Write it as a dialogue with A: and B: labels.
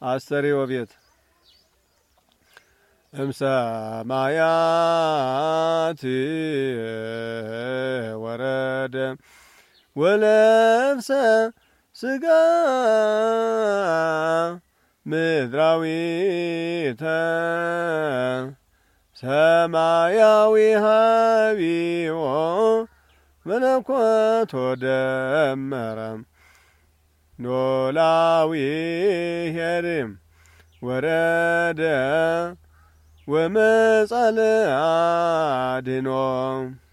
A: አስተርእዮ ቤት እምሰማያት ወረደ ወለብሰ ሥጋ ምድራዊተ ሰማያዊ ሀቢቦ መለኮት ወደመረ ኖላዊ ኄርም ወረደ ወመጻ ለአድኅኖ